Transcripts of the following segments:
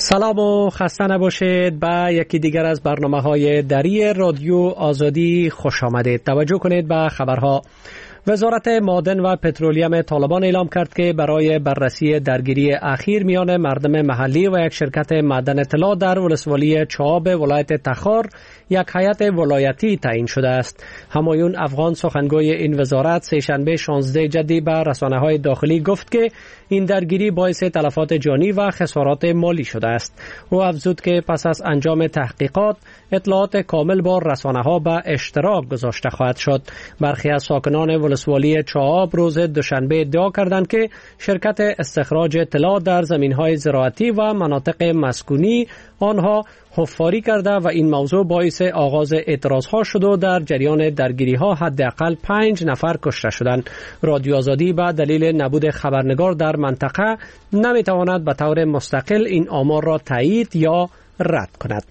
سلام و خسته نباشید. به یکی دیگر از برنامه‌های دری رادیو آزادی خوش آمدید. توجه کنید به خبرها. وزارت معدن و پترولیوم طالبان اعلام کرد که برای بررسی درگیری اخیر میان مردم محلی و یک شرکت معدن طلا در ولسوالی چاب ولایت تخار یک هیئت ولایتی تعیین شده است. همایون افغان سخنگوی این وزارت سه‌شنبه 16 جدی به رسانه‌های داخلی گفت که این درگیری باعث تلفات جانی و خسارات مالی شده است. او افزود که پس از انجام تحقیقات اطلاعات کامل با رسانه‌ها به اشتراک گذاشته خواهد شد. برخی از ساکنان ولسوالی چاب روز دوشنبه ادعا کردند که شرکت استخراج طلا در زمین‌های زراعتی و مناطق مسکونی آنها حفاری کرده و این موضوع باعث آغاز اعتراضها شد و در جریان درگیری‌ها حداقل 5 نفر کشته شدند. رادیو آزادی به دلیل نبود خبرنگار در منطقه نمی‌تواند به طور مستقل این آمار را تایید یا رد کند.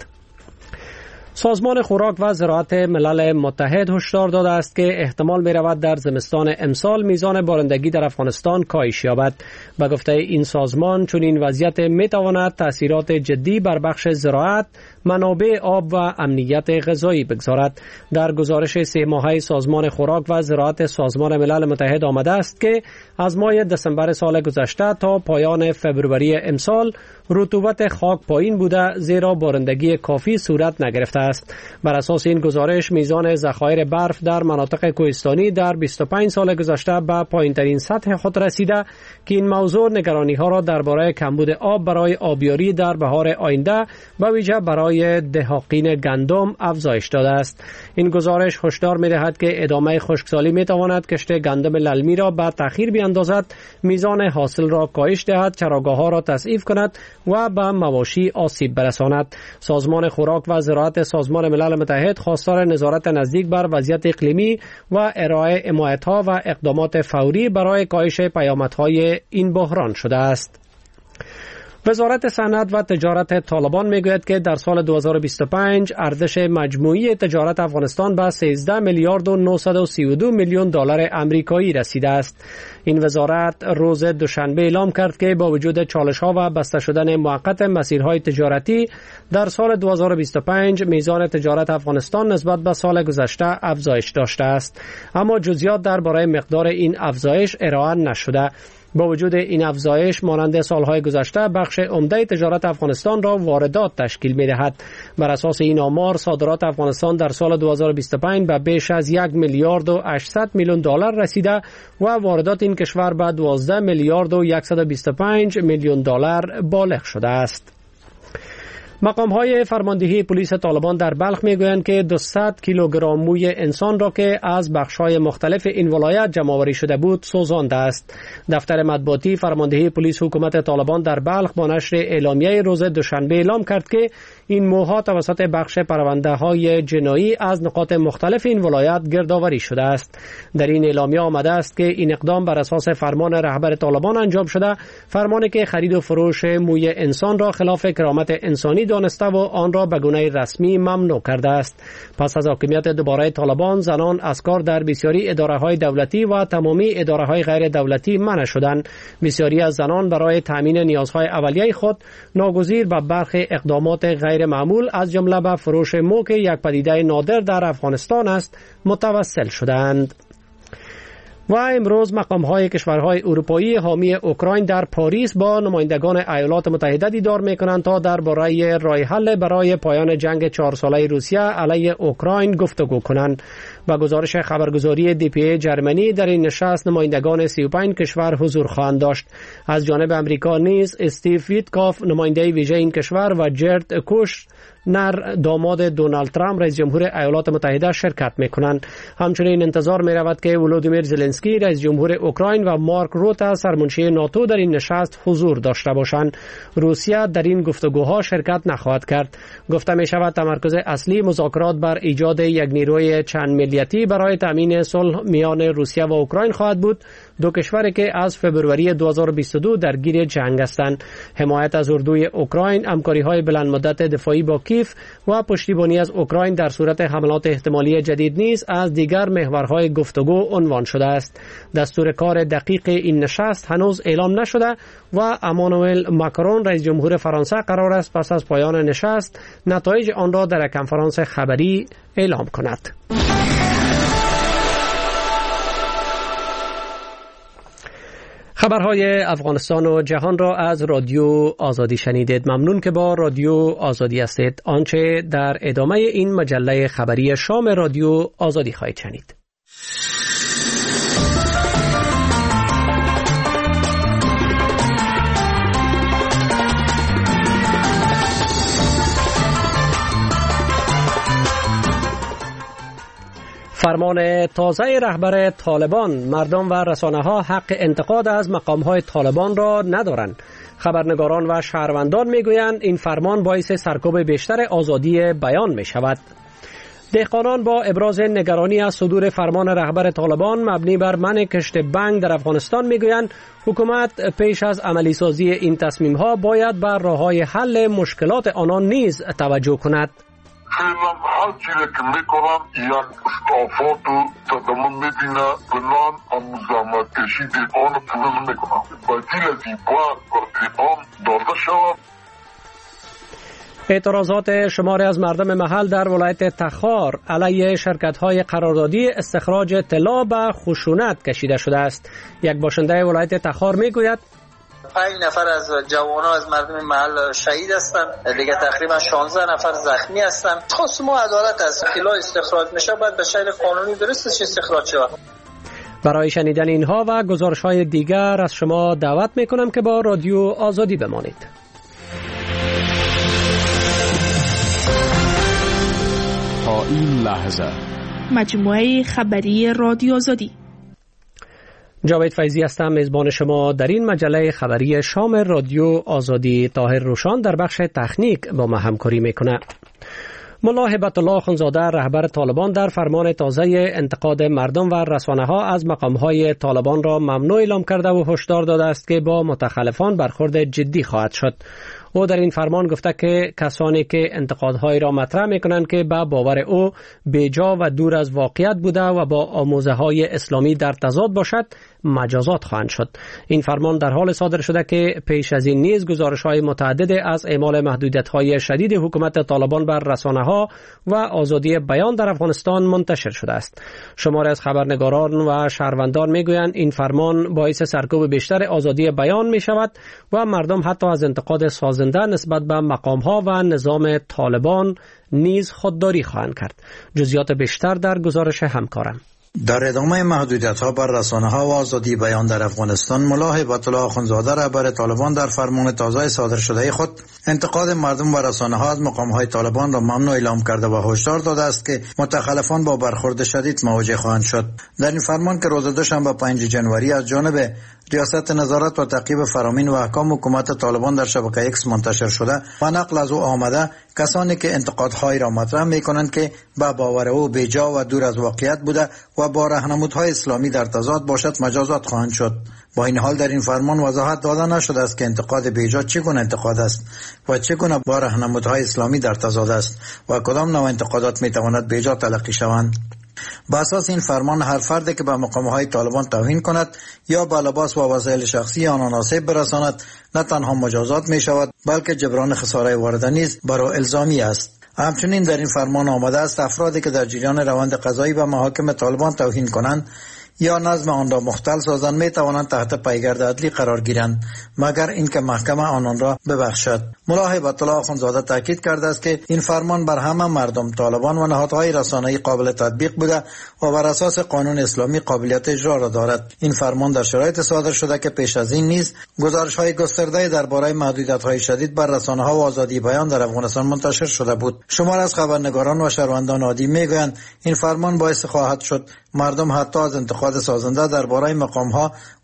سازمان خوراک و زراعت ملل متحد هشدار داده است که احتمال می رود در زمستان امسال میزان بارندگی در افغانستان کاهش یابد. به گفته این سازمان چون این وضعیت می تواند تاثیرات جدی بر بخش زراعت، منابع آب و امنیت غذایی بگذارد. در گزارش 3 ماهه سازمان خوراک و زراعت سازمان ملل متحد آمده است که از ماه دسامبر سال گذشته تا پایان فوریه امسال رطوبت خاک پایین بوده، زیرا بارندگی کافی صورت نگرفته است. بر اساس این گزارش میزان ذخایر برف در مناطق کوهستانی در 25 سال گذشته به پایین‌ترین سطح خود رسیده که این موضوع نگرانی‌ها را درباره کمبود آب برای آبیاری در بهار آینده به ویژه برای دهاقین گندم افزایش داده است. این گزارش هشدار می‌دهد که ادامه خشکسالی می‌تواند کشت گندم للمی را به تأخیر بیاندازد، میزان حاصل را کاهش دهد، چراگاه‌ها را تضعیف کند و به مواشی آسیب برساند. سازمان خوراک و زراعت سازمان ملل متحد خواستار نظارت نزدیک بر وضعیت اقلیمی و ارائه حمایت‌ها و اقدامات فوری برای کاهش پیامدهای این بحران شده است. وزارت صنعت و تجارت طالبان میگوید که در سال 2025 ارزش مجموعی تجارت افغانستان به 13 میلیارد و 932 میلیون دلار آمریکایی رسیده است. این وزارت روز دوشنبه اعلام کرد که با وجود چالش‌ها و بسته شدن موقت مسیرهای تجارتی در سال 2025 میزان تجارت افغانستان نسبت به سال گذشته افزایش داشته است، اما جزئیات درباره مقدار این افزایش ارائه نشده. با وجود این افزایش مانند سالهای گذشته بخش عمده تجارت افغانستان را واردات تشکیل می‌دهد. بر اساس این آمار صادرات افغانستان در سال 2025 به بیش از 1 میلیارد و 800 میلیون دلار رسیده و واردات این کشور به 12 میلیارد و 125 میلیون دلار بالغ شده است. مقام‌های فرماندهی پلیس طالبان در بلخ می‌گویند که 200 کیلوگرم موی انسان را که از بخش‌های مختلف این ولایت جمع‌آوری شده بود سوزانده است. دفتر مطبوعاتی فرماندهی پلیس حکومت طالبان در بلخ با نشر اعلامیه روز دوشنبه اعلام کرد که این موها توسط بخش پرونده‌های جنایی از نقاط مختلف این ولایت گردآوری شده است. در این اعلامیه آمده است که این اقدام بر اساس فرمان رهبر طالبان انجام شده، فرمانی که خرید و فروش موی انسان را خلاف کرامت انسانی دانسته و آن را به گونه رسمی ممنوع کرده است. پس از حاکمیت دوباره طالبان، زنان از کار در بسیاری اداره‌های دولتی و تمامی اداره‌های غیر دولتی منع شدند. بسیاری از زنان برای تامین نیازهای اولیه خود ناگزیر به برخی اقدامات غیر معمول از جمله به فروش مو که یک پدیده نادر در افغانستان است متوسل شدند. و امروز مقام‌های کشورهای اروپایی حامی اوکراین در پاریس با نمایندگان ایالات متحده دیدار می‌کنند تا درباره راه حل برای پایان جنگ 4 ساله روسیه علیه اوکراین گفتگو کنند. با گزارش خبرگزاری DPA جرمنی در این نشست نمایندگان 35 کشور حضور خواهند داشت. از جانب امریکا نیز استیو ویتکاف نماینده ویژه این کشور و جرد کوشنر داماد دونالد ترامپ رئیس جمهور ایالات متحده شرکت می‌کنند. همچنین انتظار می‌رود که ولودیمیر زلنسکی رئیس جمهور اوکراین و مارک روتا سرمنشی ناتو در این نشست حضور داشته باشند. روسیه در این گفتگوها شرکت نخواهد کرد. گفته می‌شود تمرکز اصلی مذاکرات بر ایجاد یک نیروی چند ملیتی برای تامین صلح میان روسیه و اوکراین خواهد بود. دو کشوری که از فبروری 2022 درگیر جنگ هستند. حمایت از اردوی اوکراین، همکاری‌های بلند مدت دفاعی با کیف و پشتیبانی از اوکراین در صورت حملات احتمالی جدید نیز از دیگر محورهای گفتگو عنوان شده است. دستور کار دقیق این نشست هنوز اعلام نشده و امانوئل ماکرون رئیس جمهور فرانسه قرار است پس از پایان نشست نتایج آن را در کنفرانس خبری اعلام کند. خبرهای افغانستان و جهان را از رادیو آزادی شنیدید. ممنون که با رادیو آزادی هستید. آنچه در ادامه این مجله خبری شام رادیو آزادی خواهید شنید. فرمان تازه رهبر طالبان: مردم و رسانه‌ها حق انتقاد از مقام‌های طالبان را ندارند. خبرنگاران و شهروندان می‌گویند این فرمان باعث سرکوب بیشتر آزادی بیان می‌شود. دهقانان با ابراز نگرانی از صدور فرمان رهبر طالبان مبنی بر منع کشت بنگ در افغانستان می‌گویند حکومت پیش از عملی سازی این تصمیم‌ها باید بر راه‌های حل مشکلات آنان نیز توجه کند. فعلا هر چیزی که میکنن یک افراد و تدامون میبینه بنان اموزامت کشید آن پول میکنن بدیل از این باید بردیبان داده شود. اعتراضات شماری از مردم محل در ولایت تخار علیه شرکت‌های قراردادی استخراج طلا به خشونت کشیده شده است. یک باشنده ولایت تخار میگوید 5 نفر از جوانان از مردم محل شهید هستند، دیگه تقریبا 16 نفر زخمی هستند. خاص ما عدالت از طلا استخراج میشه باید به شکل قانونی درستش استخراج شود. برای شنیدن اینها و گزارش‌های دیگر از شما دعوت میکنم که با رادیو آزادی بمانید. تا این لحظه مجموعه خبری رادیو آزادی. جاوید فیضی هستم، میزبان شما در این مجله خبری شام رادیو آزادی. طاهر روشان در بخش تکنیک با ما همکاری میکنه. ملا هبت الله اخوندزاده رهبر طالبان در فرمان تازه انتقاد مردم و رسانه‌ها از مقام‌های طالبان را ممنوع اعلام کرده و هشدار داده است که با متخلفان برخورد جدی خواهد شد. او در این فرمان گفته که کسانی که انتقادهای را مطرح میکنند که به باور او بیجا و دور از واقعیت بوده و با آموزه‌های اسلامی در تضاد باشد مجازات خواهند شد. این فرمان در حال صادر شده که پیش از این نیز گزارش‌های متعدد از اعمال محدودیت‌های شدید حکومت طالبان بر رسانه‌ها و آزادی بیان در افغانستان منتشر شده است. شماری از خبرنگاران و شهروندان میگویند این فرمان باعث سرکوب بیشتر آزادی بیان می‌شود و مردم حتی از انتقاد سازنده نسبت به مقام‌ها و نظام طالبان نیز خودداری خواهند کرد. جزئیات بیشتر در گزارش همکارم. در ادامه محدودیت‌ها بر رسانه‌ها و آزادی بیان در افغانستان، ملا هبت الله اخوندزاده رهبر طالبان در فرمان تازه صادر شده خود انتقاد مردم و رسانه‌ها از مقام‌های طالبان را ممنوع اعلام کرده و هشدار داده است که متخلفان با برخورد شدید مواجه خواهند شد. در این فرمان که روز دوشنبه 5 جنوری از جانب ریاست نظارت و تعقیب فرامین و احکام حکومت طالبان در شبکه ایکس منتشر شده و نقل از او آمده، کسانی که انتقادهای را مطرح می‌کنند که به باور او بیجا و دور از واقعیت بوده و با راهنمودهای اسلامی در تضاد باشد مجازات خواهند شد. با این حال در این فرمان وضاحت داده نشده است که انتقاد بیجا چگونه انتقاد است و چگونه با راهنمودهای اسلامی در تضاد است و کدام نوع انتقادات می‌تواند بیجا تلقی شوند. با اساس این فرمان هر فردی که به مقام‌های طالبان توهین کند یا با لباس و وسایل شخصی آنان آسیب برساند نه تنها مجازات می شود بلکه جبران خساره وارده نیز بر او الزامی است. همچنین در این فرمان آمده است افرادی که در جریان روند قضایی به محاکم طالبان توهین کنند یا نظم آن را مختل سازند می توانند تحت پیگرد عدلی قرار گیرند مگر اینکه محکمه آنان را ببخشد. ملا هبت الله اخوندزاده تاکید کرده است که این فرمان بر همه مردم، طالبان و نهادهای رسانه‌ای قابل تطبیق بوده و بر اساس قانون اسلامی قابلیت اجرا را دارد. این فرمان در شرایط صادر شده که پیش از این نیز گزارش‌های گسترده درباره محدودیت‌های شدید بر رسانه‌ها و آزادی بیان در افغانستان منتشر شده بود. شمار از خبرنگاران و شهروندان عادی میگویند این فرمان باعث خواهد شد مردم حتی از انتقاد سازنده درباره مقام‌ها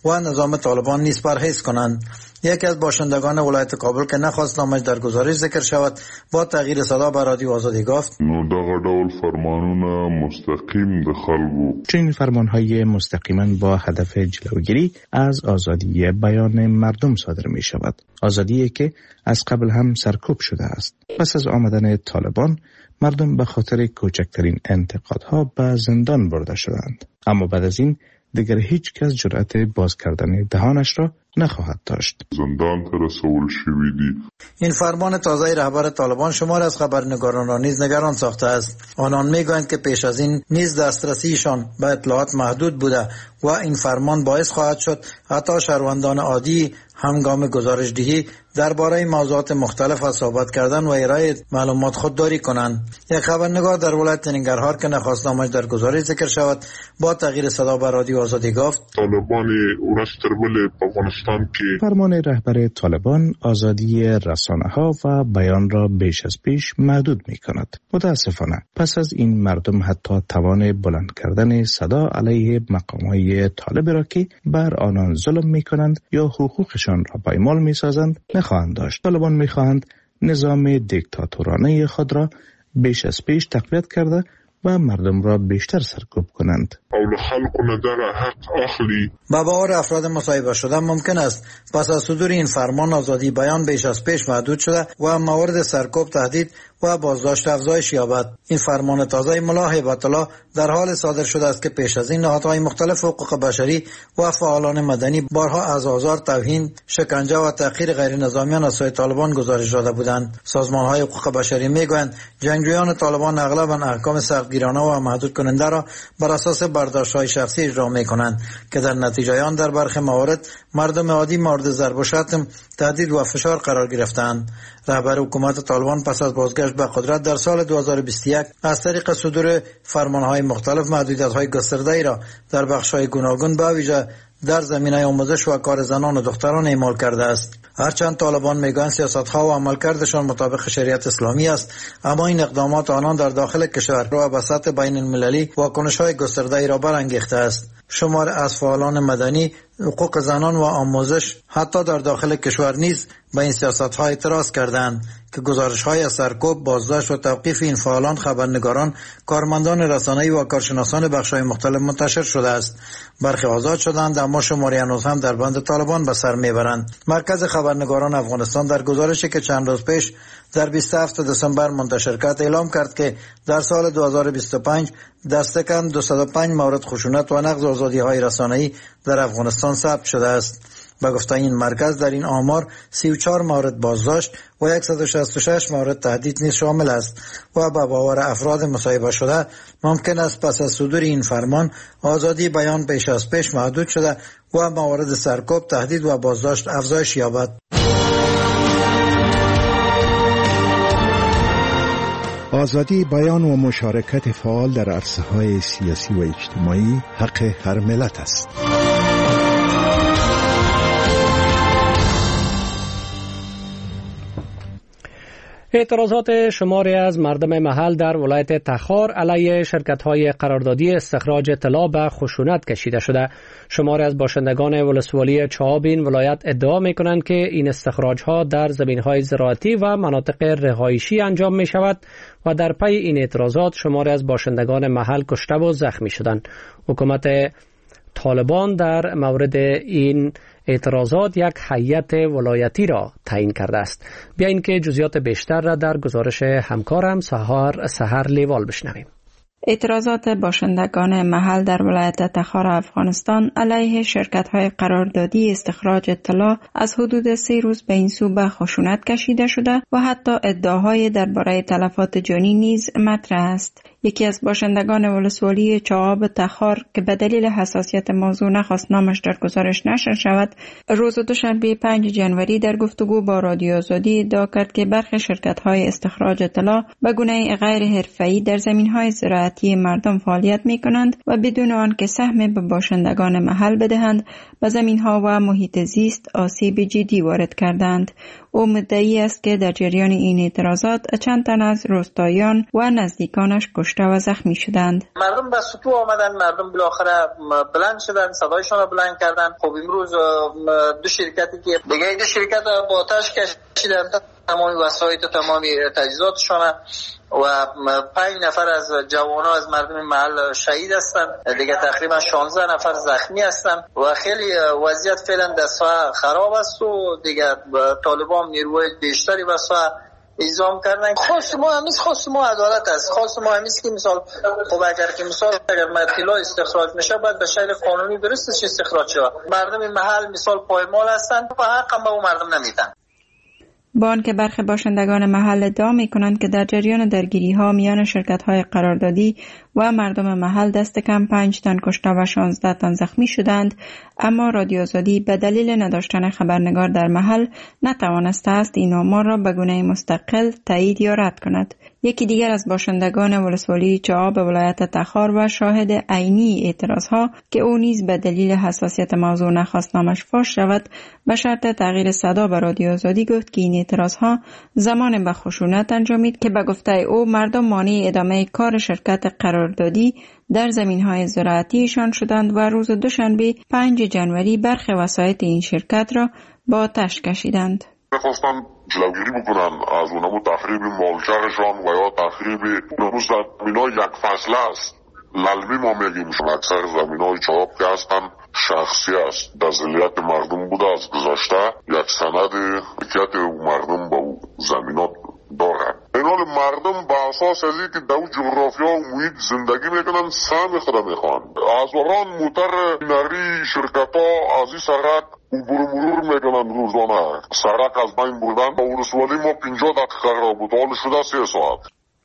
و نظام طالبان نیز پرهیز کنند. یکی از باشندگان ولایت کابل که نخواست نامش در گزارش ذکر شود با تغییر صدا به رادیو آزادی گفت نو دغه ډول فرمانونه مستقیم د خلکو چنین فرمانهای مستقیما با هدف جلوگیری از آزادی بیان مردم صادر می شود. آزادی که از قبل هم سرکوب شده است. پس از آمدن طالبان مردم به خاطر کوچکترین انتقادها به زندان برده شدند. اما بعد از این دیگر هیچ کس جرأت باز کردن دهانش را نخواهد داشت. زندان ته رسول شوی دی. این فرمان تازه رهبر طالبان شمار از خبرنگاران را نیز نگران ساخته است. آنان میگویند که پیش از این نیز دسترسیشان به اطلاعات محدود بوده و این فرمان باعث خواهد شد حتی شهروندان عادی هنگام گزارش‌دهی درباره موضوعات مختلف از صحبت کردن و ارائه معلومات خودداری کنند. یک خبرنگار در ولایت ننگرهار که نخواست نامش در گزارش ذکر شود با تغییر صدا به رادیو آزادی گفت طالبان ورستربل افغانستان که فرمان رهبر طالبان آزادی رسانه‌ها و بیان را بیش از پیش محدود می‌کند. متاسفانه پس از این مردم حتی توان بلند کردن صدا علیه مقام‌های طالب را که بر آنان ظلم می‌کنند یا حقوقشان را پایمال می‌سازند نخواهند داشت. طالبان می‌خواهند نظام دیکتاتورانه خود را بیش از پیش تقویت کرده و مردم را بیشتر سرکوب کنند. با باور افراد مصاحبه شده ممکن است پس از صدور این فرمان آزادی بیان بیش از پیش محدود شده و موارد سرکوب، تهدید و بازداشت افزایش یابد. این فرمان تازه ملا هیبت الله در حال صادر شده است که پیش از این نهادهای مختلف حقوق بشری و فعالان مدنی بارها از آزار، توهین، شکنجه و تحقیر غیر نظامیان از سوی طالبان گزارش داده بودند. سازمان‌های حقوق بشری میگویند جنگجویان طالبان اغلباً احکام سختگیرانه و محدود کننده را بر اساس برداشت‌های شخصی اجرا می‌کنند که در نتیجه آن در برخی موارد مردم عادی مورد ضرب و شتم، تهدید و فشار قرار گرفتند. رهبر حکومت طالبان پس از بازگشت به قدرت در سال 2021 از طریق صدور فرمان‌های مختلف محدودیت‌های گسترده‌ای را در بخش‌های گوناگون به ویژه در زمینه آموزش و کار زنان و دختران اعمال کرده است. هرچند طالبان میگویند سیاست‌ها و عملکردشان مطابق شریعت اسلامی است، اما این اقدامات آنان در داخل کشور و به سطح بین المللی واکنش‌های گسترده‌ای را برانگیخته است. شمار از فعالان مدنی، حقوق زنان و آموزش حتی در داخل کشور نیز به این سیاست‌ها اعتراض کردند که گزارش‌های از سرکوب، بازداشت و توقیف این فعالان، خبرنگاران، کارمندان رسانه‌ای و کارشناسان بخش‌های مختلف منتشر شده است. برخی آزاد شدند اما شماری هنوز هم در بند طالبان به سر میبرند. مرکز خبرنگاران افغانستان در گزارشی که چند روز پیش در 27 دسامبر منتشر کرد اعلام کرد که در سال 2025 دست کم 205 مورد خشونت و نقض آزادی‌های رسانه‌ای در افغانستان ثبت شده است. به گفته این مرکز در این آمار 34 مورد بازداشت و 166 مورد تهدید نیز شامل است و به باور افراد مصاحبه شده ممکن است پس از صدور این فرمان آزادی بیان بیش از پیش محدود شده و موارد سرکوب، تهدید و بازداشت افزایش یابد. آزادی بیان و مشارکت فعال در عرصه‌های سیاسی و اجتماعی حق هر ملت است. اعتراضات شماری از مردم محل در ولایت تخار علیه شرکت‌های قراردادی استخراج طلا به خشونت کشیده شده. شماری از باشندگان ولسوالی چهاب این ولایت ادعا می‌کنند که این استخراج‌ها در زمین‌های زراعتی و مناطق رهایشی انجام می‌شود و در پی این اعتراضات شماری از باشندگان محل کشته و زخمی شدند. حکومت طالبان در مورد این اعتراضات یک هیئت ولایتی را تعیین کرده است. بیایید که جزئیات بیشتر را در گزارش همکارم سحر لیوال بشنویم. اعتراضات باشندگان محل در ولایت تخار افغانستان علیه شرکت‌های قراردادی استخراج طلا از حدود 3 روز به این سو به خشونت کشیده شده و حتی ادعاهای درباره تلفات جانی نیز مطرح است. یکی از باشندگان ولسوالی چهاب تخار که به دلیل حساسیت موضوع نخواست نامش در گزارش نشر شود، روز دوشنبه 5 جنوری در گفتگو با رادیو آزادی ادعا کرد که برخی شرکت‌های استخراج طلا به گونه غیر حرفه‌ای در زمین‌های زراعتی مردم فعالیت می‌کنند و بدون آنکه سهم به باشندگان محل بدهند به زمین‌ها و محیط زیست آسیب جدی وارد کردند. او مدعی است که در جریان این اعتراضات چند تن از روستاییان و نزدیکانش کشته و زخمی شدند. مردم به سطوح آمدن، مردم بالاخره بلند شدن، صدایشان را بلند کردن. خب امروز دو شرکتی که دیگه دو شرکت با آتش کشیدن تمام وسایل تمام تجهیزاتشان و 5 نفر از جوانان از مردم محل شهید هستند، دیگه تقریبا 16 نفر زخمی هستند و خیلی وضعیت فعلا دست‌ها خراب است و دیگه طالبان نیروی بیشتری واسه اعزام کردن. خواست ما عدالت است. خواست ما همیست که مثال خب اگر اطلاع استخراج میشه باید به شکل قانونی درستش استخراج شود. مردم محل مثال پایمال هستند و حق هم به اون مردم نمیدن. با آنکه برخی باشندگان محل ادعا می‌کنند که در جریان درگیری‌ها میان شرکت‌های قراردادی و مردم محل دست کم 5 تن کشته و 16 تن زخمی شدند، اما رادیو آزادی به دلیل نداشتن خبرنگار در محل نتوانسته است این آمار را به گونه مستقل تایید یا رد کند. یکی دیگر از باشندگان ولسوالی چعاب ولایت تخار و شاهد عینی اعتراضها که او نیز به دلیل حساسیت موضوع نخواست نامش فاش شود به شرط تغییر صدا به رادیو آزادی گفت که این اعتراضها زمان به خشونت انجامید که به گفته او مردم مانع ادامه کار شرکت قراردادی در زمین‌های زراعتیشان شدند و روز دوشنبه 5 جنوری برخی وسایط این شرکت را با آتش کشیدند. می‌خواستن جلوگیری بکنن از اونمو تخریب مالچه‌شان و یا تخریب نموز زمین‌های یک فصل است. للمی ما میگیم اکثر زمین‌های چاب که هستن شخصی است. دزلیت مردم بوده از گذشته یک سند ملکیت مردم با زمینات دارد. این حال مردم با اساس ازی که دو جغرافیا و محیط زندگی میکنن سهم خود میخوان. از وران موتر نری شرکت ها از این سرک عبور مرور میکنن روزانه. سرک از بین بردن با ولسوالی ما 50 دقیقه را بود، حال شده 3 ساعت.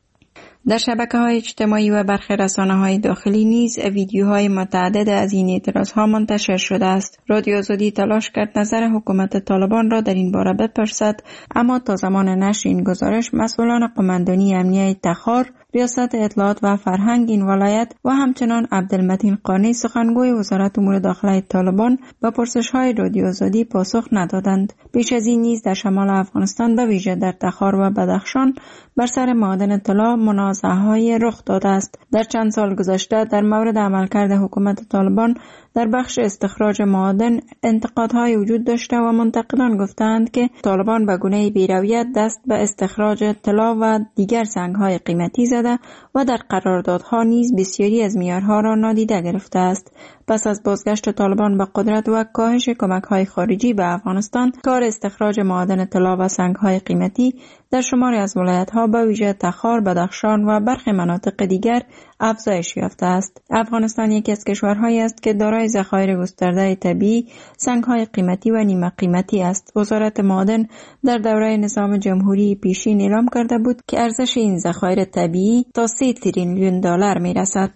در شبکه‌های اجتماعی و برخی رسانه‌های داخلی نیز ویدیوهای متعدد از این اعتراض‌ها منتشر شده است. رادیو آزادی تلاش کرد نظر حکومت طالبان را در این باره بپرسد، اما تا زمان نشر این گزارش مسئولان قماندانی امنیه تخار، ریاست اطلاعات و فرهنگ این ولایت و همچنان عبدالمتین قانی سخنگوی وزارت امور داخلی طالبان به پرسش‌های رادیو آزادی پاسخ ندادند. پیش از این نیز در شمال افغانستان به ویژه در تخار و بدخشان بر سر معادن طلا منازعه‌های رخ داده است. در چند سال گذشته در مورد عملکرد حکومت طالبان در بخش استخراج معادن انتقادهای وجود داشته و منتقدان گفتند که طالبان به گونه بی‌رویت دست به استخراج طلا و دیگر سنگ‌های قیمتی زده و در قراردادها نیز بسیاری از معیارها را نادیده گرفته است. پس از بازگشت طالبان به قدرت و کاهش کمک‌های خارجی به افغانستان، کار استخراج معادن طلا و سنگ‌های قیمتی در شماری از ولایت‌ها به ویژه تخار، بدخشان و برخی مناطق دیگر افزایش یافته است. افغانستان یکی از کشورهایی است که دارای ذخایر گسترده طبیعی، سنگ‌های قیمتی و نیمه قیمتی است. وزارت معادن در دوره نظام جمهوری پیشین اعلام کرده بود که ارزش این ذخایر طبیعی تا 3 تریلیون دلار می‌رسد.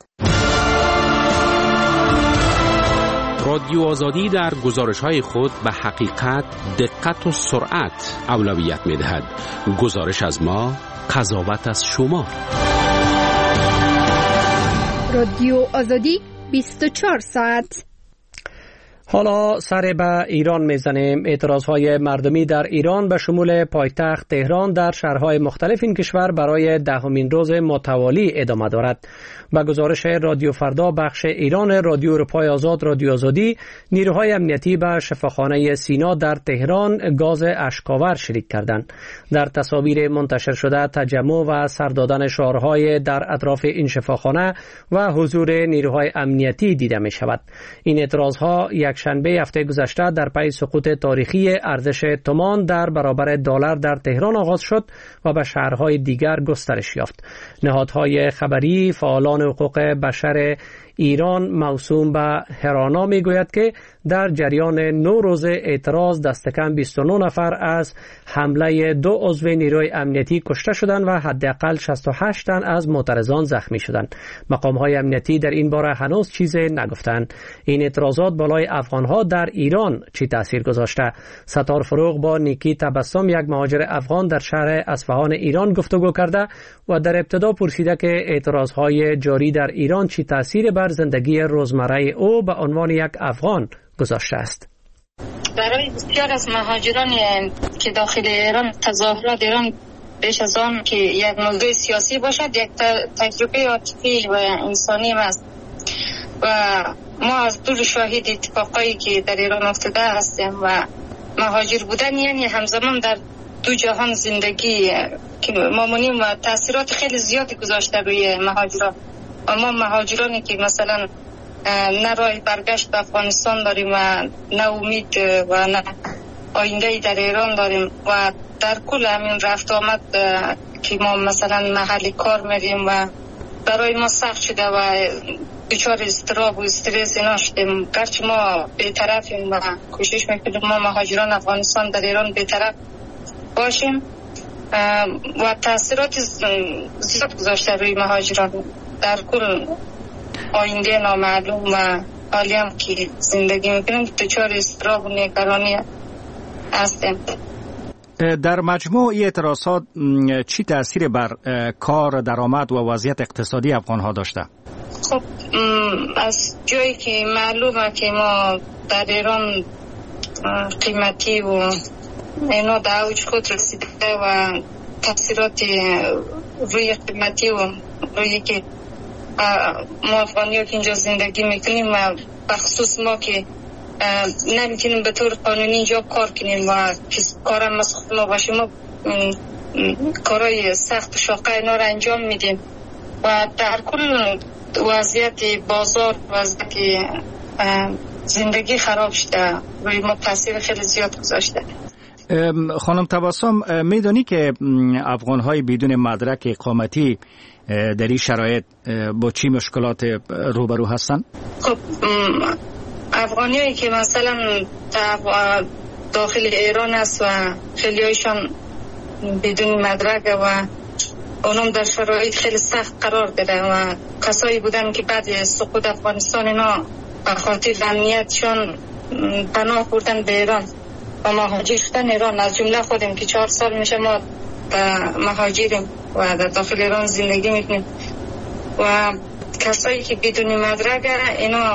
رادیو آزادی در گزارش‌های خود به حقیقت، دقت و سرعت اولویت می‌دهد. گزارش از ما، قضاوت از شما. رادیو آزادی 24 ساعت. حالا سر به ایران میزنیم. اعتراضهای مردمی در ایران به شمول پایتخت تهران در شهرهای مختلف این کشور برای 10مین روز متوالی ادامه دارد. با گزارش رادیو فردا بخش ایران رادیو اروپای آزاد رادیو آزادی، نیروهای امنیتی به شفاخانه سینا در تهران گاز اشک‌آور شلیک کردند. در تصاویر منتشر شده تجمع و سر دادن شعارهای در اطراف این شفاخانه و حضور نیروهای امنیتی دیده می شود. این اعتراضها یکشنبه هفته گذشته در پی سقوط تاریخی ارزش تومان در برابر دلار در تهران آغاز شد و به شهرهای دیگر گسترش یافت. نهادهای خبری، فعالان حقوق بشر ایران موسوم به هرانا میگوید که در جریان 9 روز اعتراض دست کم 29 نفر از حمله 2 عضو نیروی امنیتی کشته شدند و حداقل 68 تن از معترضان زخمی شدند. مقام‌های امنیتی در این باره هنوز چیزی نگفتند. این اعتراضات بالای افغان‌ها در ایران چی تاثیر گذاشته؟ ستار فروغ با نیکی تبسم، یک مهاجر افغان در شهر اصفهان ایران گفتگو کرده و در ابتدا پرسیده که اعتراضهای جاری در ایران چی تاثیر بر زندگی روزمره او به عنوان یک افغان گذاشته است. برای بسیار از مهاجران که داخل ایران تظاهرات ایران بیش از آن که یک موضوع سیاسی باشد یک تجربه عاطفی و انسانی است و ما از دور شاهد اتفاقایی که در ایران افتاده هستیم و مهاجر بودن یعنی همزمان در دو جهان زندگی که ما مونیم و تاثیرات خیلی زیادی گذاشته روی مهاجران و ما مهاجرانی که مثلا نه راه برگشت به افغانستان داریم و نه امید و نه آینده در ایران داریم و در کل همین رفت آمد که ما مثلا محل کار میریم و برای ما سخت شده و دچار اضطراب و استرس اینا شدیم. گرچه ما بی‌طرفیم و کوشش میکنیم ما مهاجران افغانستان در ایران بی‌طرف باشیم و تاثیرات زیاد گذاشته روی مهاجران در کل آینده نامعلوم و حالی هم که زندگی میکنیم دچار اضطراب و نگرانی هستیم. در مجموع اعتراضات چی تأثیر بر کار، درآمد و وضعیت اقتصادی افغان‌ها داشته؟ خب از جایی که معلومه که ما در ایران قیمتی و اینا در اوج خود رسیده و تاثیرات روی قیمتی و روی که ما افغانی ها که اینجا زندگی میکنیم و بخصوص ما که نمیتونیم به طور قانونی اینجا کار کنیم و کارم از خود ما باشه ما کارهای سخت و شاقه اینا رو انجام میدیم و در کل وضعیت بازار وضعیت زندگی خراب شده روی ما تاثیر خیلی زیاد گذاشته. خانم تبسم میدونی که افغان‌های بدون مدرک اقامتی در این شرایط با چی مشکلات روبرو هستن؟ خب افغانیایی که مثلا داخل ایران است و خیلی هایشان بدون مدرک و اونم در شرایط خیلی سخت قرار داره و کسایی بودن که بعد سقوط افغانستان اینا به خاطر امنیتشان پناه بردن به ایران و مهاجر شدن ایران. از جمله خودم که 4 سال میشه ما مهاجریم و در داخل ایران زندگی میکنیم و کسایی که بدون مدرک اینا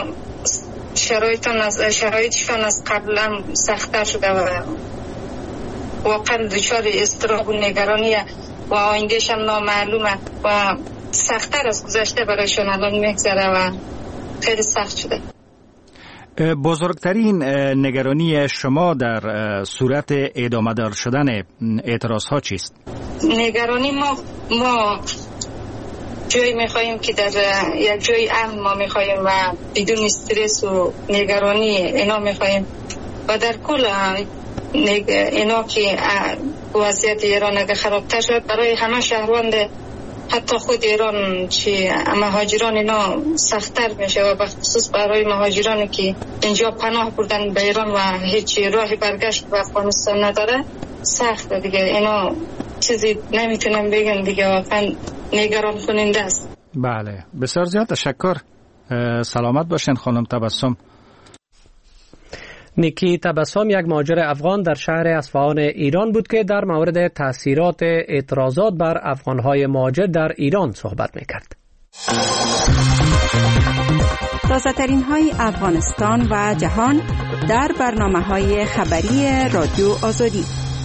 شرایطشان از قبل هم سخت‌تر شده و واقعا دچار اضطراب و نگرانی و آیندهش هم نامعلومه و سخت‌تر از گذشته برایشان الان میگذره و خیلی سخت شده. بزرگترین نگرانی شما در صورت ادامه دار شدن اعتراض ها چیست؟ نگرانی ما جایی میخواییم که در یک جای امن ما میخواییم و بدون استرس و نگرانی اینا میخواییم و در کل اینا که وضعیت ایران اگه خرابتر شد برای همه شهروند حتی خود ایران چی مهاجران اینا سخت‌تر میشه و بخصوص برای مهاجرانی که اینجا پناه بردن به ایران و هیچ راهی برگشت به افغانستان نداره سخت دیگه. اینا چیزی نمیتونم بگم دیگه واقعا نگران کننده است. بله بسیار زیاد تشکر. سلامت باشین خانم تبسم. نیکی تبسم یک مهاجر افغان در شهر اصفهان ایران بود که در مورد تاثیرات اعتراضات بر افغانهای مهاجر در ایران صحبت میکرد. تازه‌ترین های افغانستان و جهان در برنامه‌های خبری رادیو آزادی.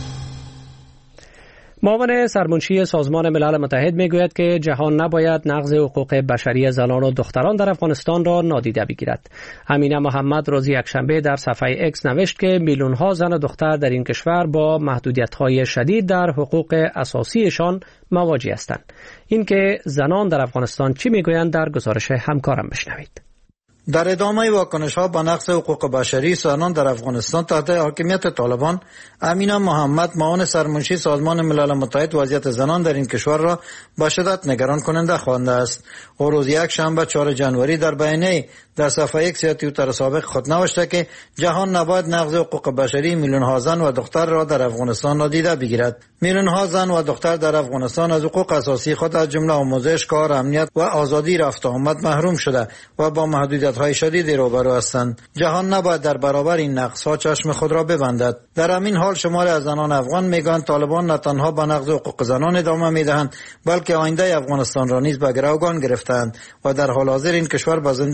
معاون سرمنشی سازمان ملل متحد میگوید که جهان نباید نقض حقوق بشری زنان و دختران در افغانستان را نادیده بگیرد. امینه محمد روز یکشنبه در صفحه اکس نوشت که میلیون‌ها زن و دختر در این کشور با محدودیت‌های شدید در حقوق اساسیشان مواجه هستند. اینکه زنان در افغانستان چی میگویند در گزارش همکارم بشنوید. در ادامه واکنش‌ها به نقض حقوق بشری زنان در افغانستان تحت حاکمیت طالبان، امینه محمد معاون سرمنشی سازمان ملل متحد وضعیت زنان در این کشور را به شدت نگران کننده خوانده است. او روز یکشنبه 4 جنوری در بیانیه در صفحه اکس یا توییتر سابق خود نوشته که جهان نباید نقض حقوق بشری میلیون‌ها زن و دختر را در افغانستان نادیده بگیرد. میلیون‌ها زن و دختر در افغانستان از حقوق اساسی خود از جمله آموزش، کار، امنیت و آزادی رفت و آمد محروم شده و با محدودیت‌های شدید روبرو هستند. جهان نباید در برابر این نقص‌ها چشم خود را ببندد. در همین حال شماری از زنان افغان میگویند طالبان نه تنها به نقض حقوق زنان ادامه میدهند بلکه آینده افغانستان را نیز به گروگان گرفتند و در حال حاضر این کشور به زندان برای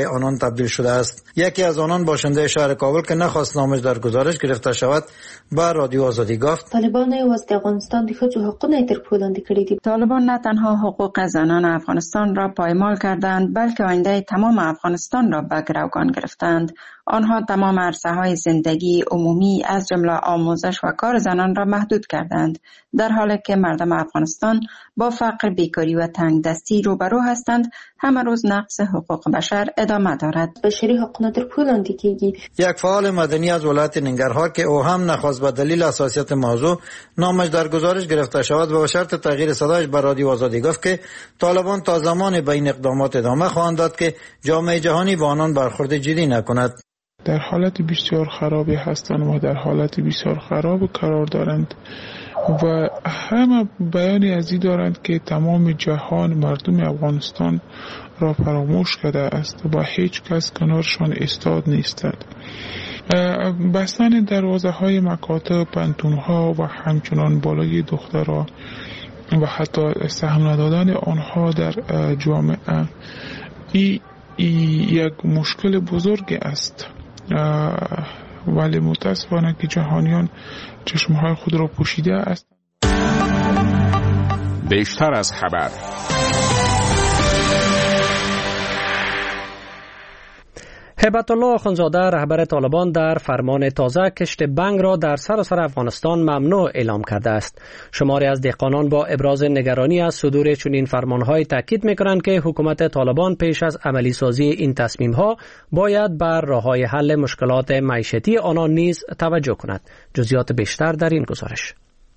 برای آنان تبدیل شده است. یکی از آنان باشنده شهر کابل که نخواست نامش در گزارش گرفته شود به رادیو آزادی گفت: طالبان از افغانستان د ښځو حقونه تر پښو لاندې کړي دي. طالبان نه تنها حقوق زنان افغانستان را پایمال کردند بلکه آینده تمام افغانستان را به گروگان گرفتند. آنها تمام عرصه‌های زندگی عمومی از جمله آموزش و کار زنان را محدود کردند، در حالی که مردم افغانستان با فقر، بیکاری و تنگدستی روبرو هستند. همه روز نقض حقوق بشر ادامه دارد. بشری حقوق تر پښو لاندې کیږي. یک فعال مدنی از ولایت ننگرهار که او هم نخواست به دلیل حساسیت موضوع نامش در گزارش گرفته شود و به شرط تغییر صدایش به رادیو آزادی گفت که طالبان تا زمان به این اقدامات ادامه خواهند داد که جامعه جهانی با آنان برخورد جدی نکند. در حالت بسیار خرابی هستند و در حالت بسیار خراب قرار دارند و همه بیانی از این دارند که تمام جهان مردم افغانستان را فراموش کرده است و هیچ کس کنارشان ایستاد نیستند. بستن دروازه های مکاتب، پنتونها و همچنان بالای دخترها و حتی سهم ندادن آنها در جامعه این یک مشکل بزرگ است، ولی متاسفانه که جهانیان چشمهای خود را پوشیده است. بیشتر از خبر. هیبت الله آخوندزاده رهبر طالبان در فرمان تازه کشت بنگ را در سراسر افغانستان ممنوع اعلام کرده است. شماری از دهقانان با ابراز نگرانی از صدور چنین فرمان‌های تاکید می‌کنند که حکومت طالبان پیش از عملی سازی این تصمیم‌ها باید بر راه‌های حل مشکلات معیشتی آنان نیز توجه کند. جزئیات بیشتر در این گزارش.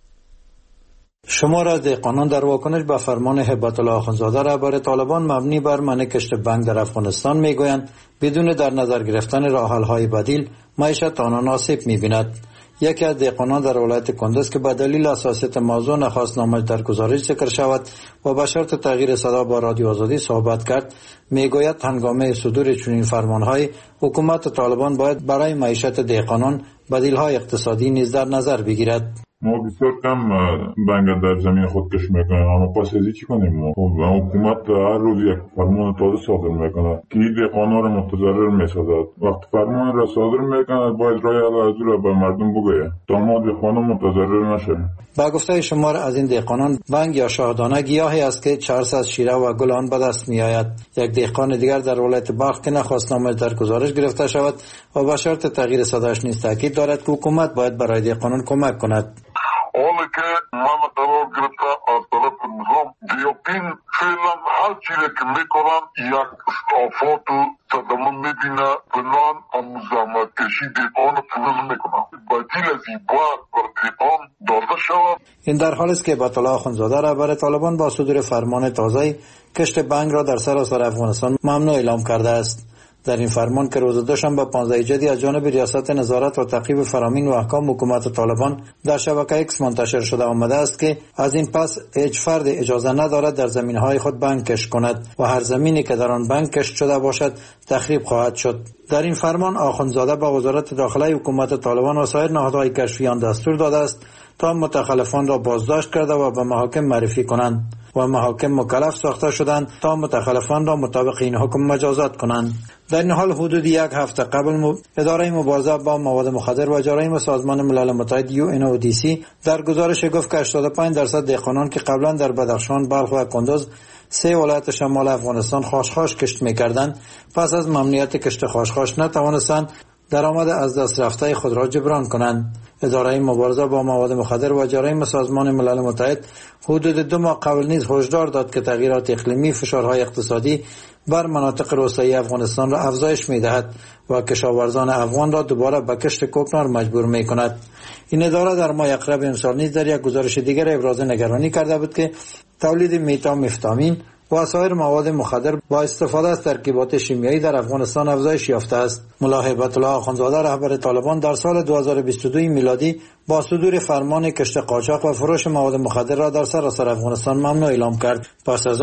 شمار از دهقانان در واکنش به فرمان هیبت الله آخوندزاده رهبر طالبان مبنی بر منع کشت بنگ در افغانستان میگویند بدون در نظر گرفتن راه حل‌های بدیل معیشت آنان آسیب می‌بیند. یکی از دهقانان در ولایت کندز که به دلیل حساسیت موضوع نخواست نامش در گزارش ذکر شود و به شرط تغییر صدا با رادیو آزادی صحبت کرد، میگوید هنگام صدور چنین فرمان‌های حکومت طالبان باید برای معیشت دهقانان بدیل‌های اقتصادی نیز در نظر بگیرد. ما بسیار کم بنگ در زمین خود کش میکنیم، اما پس ازی چی کنیم؟ ما حکومت هر روز یک فرمان تازه صادر میکنه که این دهقانا را متضرر میسازد. وقتی فرمان را صادر میکنه باید راه حل را به مردم بگوید تا ما دهقانا متضرر نشویم. با گفته شمار از این دهقانان بنگ یا شاهدانه گیاهی است که چرس از شیره و گل آن به دست میآید. یک دهقان دیگر در ولایت بلخ که نخواست نامش در گزارش گرفته شود و به شرط تغییر صداش نیز تاکید دارد که حکومت باید برای دهقانان کمک کند. حالا که من قرار گرفته از طرف نظام دیوپین فعلا هر چیزی که میکنن یک آفات و صدمه میبینه بنان زحمت کشی دهقان پورا نمیکنن. بدیل از این باید بر دهقان داده شود. این در حال است که هیبت الله آخوندزاده رهبر طالبان با صدور فرمان تازه کشت بنگ را در سراسر افغانستان ممنوع اعلام کرده است. در این فرمان که روز دوشنبه 15 جدی از جانب ریاست نظارت و تعقیب فرامین و احکام حکومت طالبان در شبکه ایکس منتشر شده آمده است که از این پس هیچ فرد اجازه ندارد در زمینهای خود بنگ کشت کند و هر زمینی که در آن بنگ کشت شده باشد تخریب خواهد شد. در این فرمان آخوندزاده به وزارت داخله حکومت طالبان و سایر نهادهای کشفیان دستور داده است تا متخلفان را بازداشت کرده و به محاکم معرفی کنند و محاکم مکلف ساخته شدند تا متخلفان را مطابق این حکم مجازات کنند. در این حال حدود یک هفته قبل اداره مبارزه با مواد مخدر و جرایم سازمان ملل متحد UNODC در گزارش گفت که 85% دهقانان که قبلا در بدخشان، بلخ و کندز 3 ولایت شمال افغانستان خاشخاش کشت می‌کردند، پس از ممنوعیت کشت خاشخاش نتوانستند درآمد از دست رفته خود را جبران کنند. اداره مبارزه با مواد مخدر و جرایم سازمان ملل متحد حدود 2 ماه قبل نیز هشدار داد که تغییرات اقلیمی فشارهای اقتصادی بر مناطق روستایی افغانستان را افزایش می‌دهد و کشاورزان افغان را دوباره به کشت کوکنار مجبور می‌کند. این اداره در ماه اکتبر امسال نیز در یک گزارش دیگر ابراز نگرانی کرده بود که تولید میتامفتامین و سایر مواد مخدر با استفاده از ترکیبات شیمیایی در افغانستان افزایش یافته است. ملا هیبت الله آخوندزاده رهبر طالبان در سال 2022 میلادی با صدور فرمان کشت قاچاق و فروش مواد مخدر را در سراسر افغانستان ممنوع اعلام کرد. پس از آن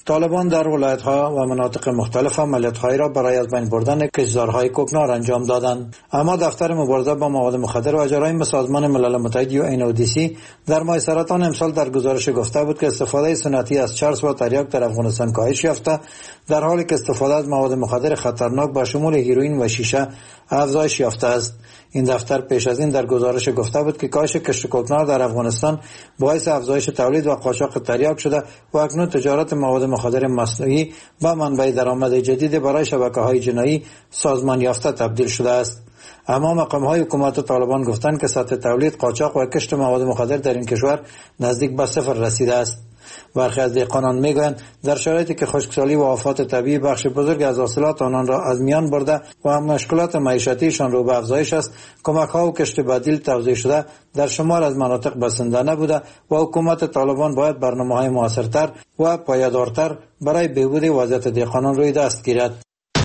طالبان در ولایت‌ها و مناطق مختلف عملیات‌هایی را برای از بین بردن کشتزارهای کوکنار انجام دادند. اما دفتر مبارزه با مواد مخدر و جرایم سازمان ملل متحد UNODC در ماه سرطان امسال در گزارش گفته بود که استفاده سنتی از چرس و تریاک در افغانستان کاهش یافته، در حالی که استفاده از مواد مخدر خطرناک با شمول هیروئین و شیشه افزایش یافته است. این دفتر پیش از این در گزارش گفته بود که کاهش کشت کوکنار در افغانستان باعث افزایش تولید و قاچاق تریاک شده و اکنون تجارت مواد مخدر مصنوعی به منبع درآمد جدید برای شبکه‌های جنایی سازمان یافته تبدیل شده است. اما مقام‌های حکومت طالبان گفتند که سطح تولید، قاچاق و کشت مواد مخدر در این کشور نزدیک به صفر رسیده است. برخی از دهقانان میگویند در شرایطی که خشکسالی و آفات طبیعی بخش بزرگ از حاصلات آنان را از میان برده و مشکلات معیشتیشان رو به افزایش است، کمک‌ها و کشت بدیل توزیع شده در شمار از مناطق بسنده نبوده و حکومت طالبان باید برنامه‌های موثرتر و پایدارتر برای بهبود وضعیت دهقانان روی دست گیرد.